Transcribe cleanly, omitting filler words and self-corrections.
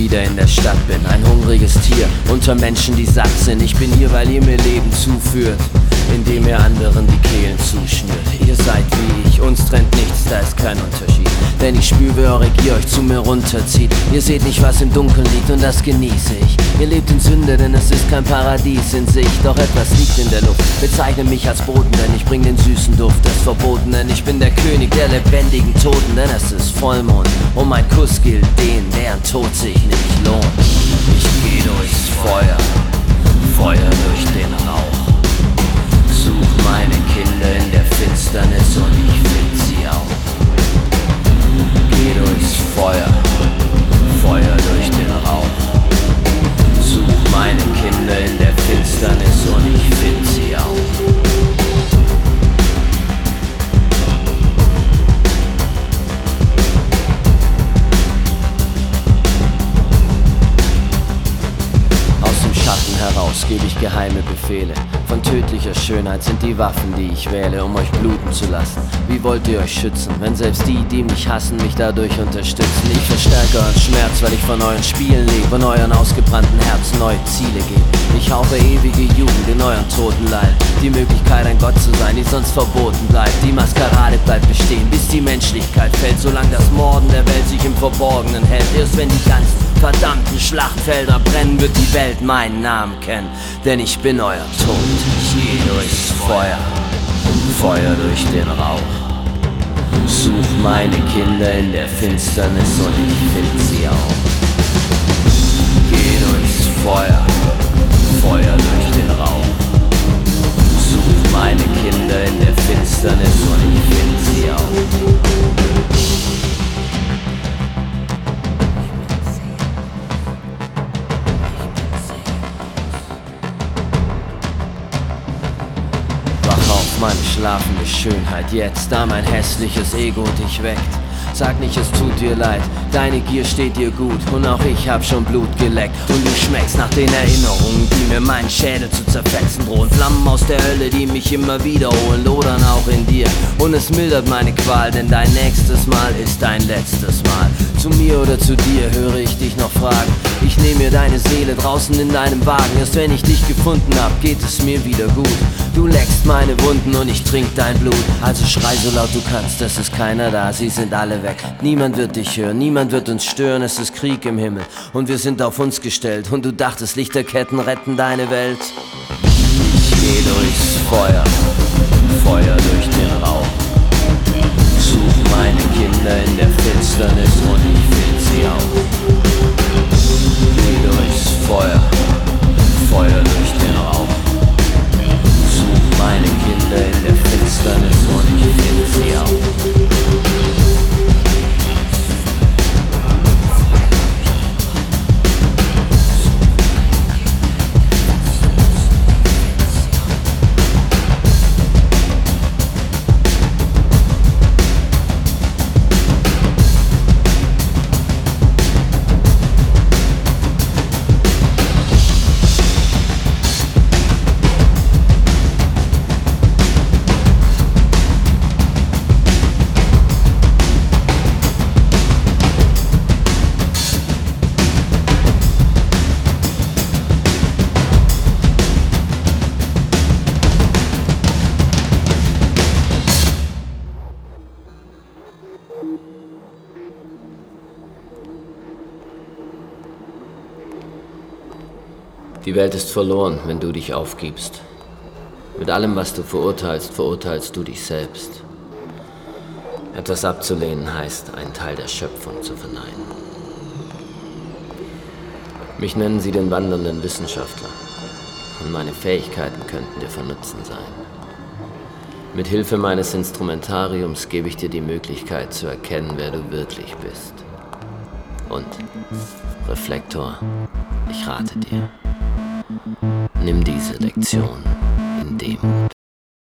wieder in der Stadt bin. Ein hungriges Tier unter Menschen, die satt sind. Ich bin hier, weil ihr mir Leben zuführt, indem ihr anderen die Kehlen zuschnürt. Ihr seid wie ich, uns trennt nichts, da ist kein Unterschied. Denn ich spür, wie eure Gier euch zu mir runterzieht. Ihr seht nicht, was im Dunkeln liegt, und das genieße ich. Ihr lebt in Sünde, denn es ist kein Paradies in Sicht. Doch etwas liegt in der Luft, bezeichne mich als Boden, denn ich bring den süßen Duft des Verbotenen. Ich bin der König der lebendigen Toten, denn es ist Vollmond. Und mein Kuss gilt denen, deren Tod sich nicht lohnt. Ich geh durchs Feuer, Feuer durch den Rauch. Such meine Kinder in der Finsternis und ich find sie auch. Geh durchs Feuer, Feuer durch den Rauch. Such meine Kinder in der Finsternis und ich find sie auch. Heraus gebe ich geheime Befehle. Von tödlicher Schönheit sind die Waffen, die ich wähle, um euch bluten zu lassen. Wie wollt ihr euch schützen, wenn selbst die, die mich hassen, mich dadurch unterstützen? Ich verstärke euren Schmerz, weil ich von euren Spielen lebe und euren ausgebrannten Herzen neue Ziele gebe. Ich hauche ewige Jugend in euren toten Leib. Die Möglichkeit, ein Gott zu sein, die sonst verboten bleibt. Die Maskerade bleibt bestehen, bis die Menschlichkeit fällt. Solange das Morden der Welt sich im Verborgenen hält. Erst wenn die ganzen verdammten Schlachtfelder brennen, wird die Welt meinen Namen kennen. Denn ich bin euer Tod. Ich gehe durchs Feuer, Feuer durch den Rauch. Such meine Kinder in der Finsternis und ich find sie auch. Geh durchs Feuer, Feuer durch den Rauch. Such meine Kinder in der Finsternis und ich find sie auch. Meine schlafende Schönheit jetzt, da mein hässliches Ego dich weckt. Sag nicht, es tut dir leid, deine Gier steht dir gut und auch ich hab schon Blut geleckt. Und du schmeckst nach den Erinnerungen, die mir meinen Schädel zu zerfetzen drohen. Flammen aus der Hölle, die mich immer wiederholen, lodern auch in dir. Und es mildert meine Qual, denn dein nächstes Mal ist dein letztes Mal. Zu mir oder zu dir höre ich dich noch fragen. Ich nehme mir deine Seele draußen in deinem Wagen. Erst wenn ich dich gefunden hab, geht es mir wieder gut. Du leckst meine Wunden und ich trink dein Blut. Also schrei so laut du kannst, es ist keiner da, sie sind alle weg. Niemand wird dich hören, niemand wird uns stören, es ist Krieg im Himmel und wir sind auf uns gestellt. Und du dachtest, Lichterketten retten deine Welt. Ich geh durchs Feuer, Feuer durch den Rauch. Such meine Kinder in der Finsternis und ich find sie auch. Geh durchs Feuer, Feuer durch den Rauch. Such meine Kinder in der Finsternis und ich find sie auch. Die Welt ist verloren, wenn du dich aufgibst. Mit allem, was du verurteilst, verurteilst du dich selbst. Etwas abzulehnen heißt, einen Teil der Schöpfung zu verneinen. Mich nennen sie den wandernden Wissenschaftler. Und meine Fähigkeiten könnten dir von Nutzen sein. Mit Hilfe meines Instrumentariums gebe ich dir die Möglichkeit zu erkennen, wer du wirklich bist. Und, Reflektor, ich rate dir. Nimm diese Lektion in Demut.